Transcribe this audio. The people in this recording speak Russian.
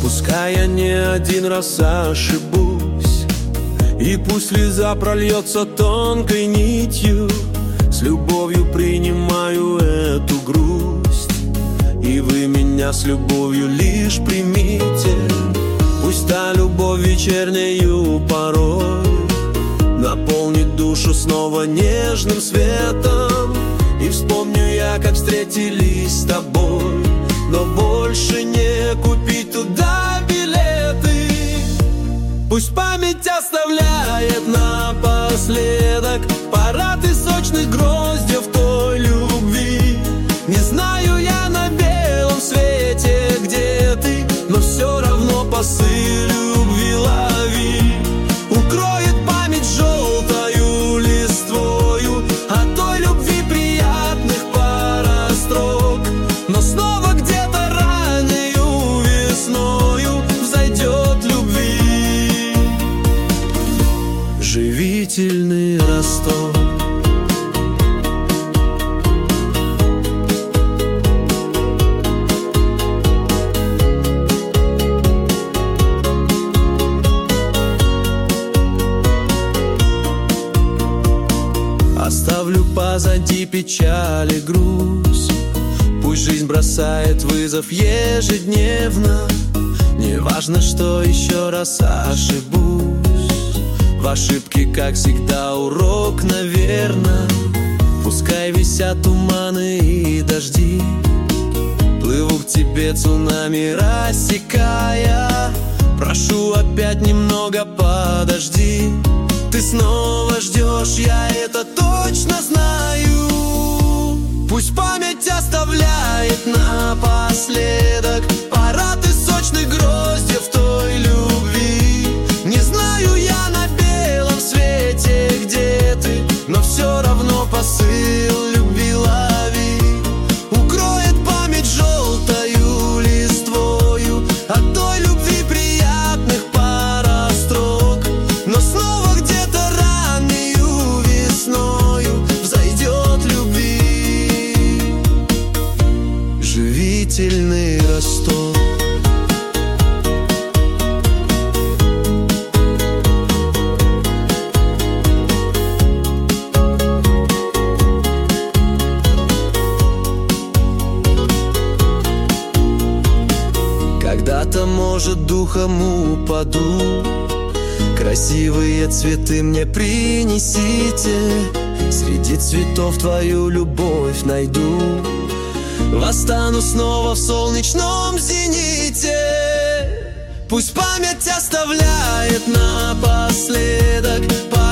Пускай я не один раз ошибусь, и пусть слеза прольется тонкой нитью, с любовью принимаю эту грусть, и вы меня с любовью лишь примите. Пусть та любовь вечернею порой наполнит душу снова нежным светом, и вспомню я, как встретились с тобой, но больше не купить туда билеты. Пусть память оставляет напоследок парад из сочных гроздьев той любви. Не знаю я на белом свете, где ты, но все равно посыл любви лови. Укроет память желтою листвою от той любви приятных пара строк, но снова где-то раннею весною взойдет любви живительный росток. Оставлю позади печаль и грусть, пусть жизнь бросает вызов ежедневно. Не важно, что еще раз ошибусь, в ошибке, как всегда, урок, наверно. Пускай висят туманы и дожди, плыву к тебе цунами рассекая. Прошу, опять немного подожди, ты снова ждешь, я это точно знаю. Пусть память оставляет напоследок парад из сочных гроздьев той любви. Не знаю я на белом свете, где ты, но все равно посыл любви лови. Укроет память желтою листвою от той любви приятных пара строк, но снова где-то раннею весною взойдет любви живительный росток. Когда-то, может, духом упаду, красивые цветы мне принесите, среди цветов твою любовь найду, восстану снова в солнечном зените. Пусть память оставляет напоследок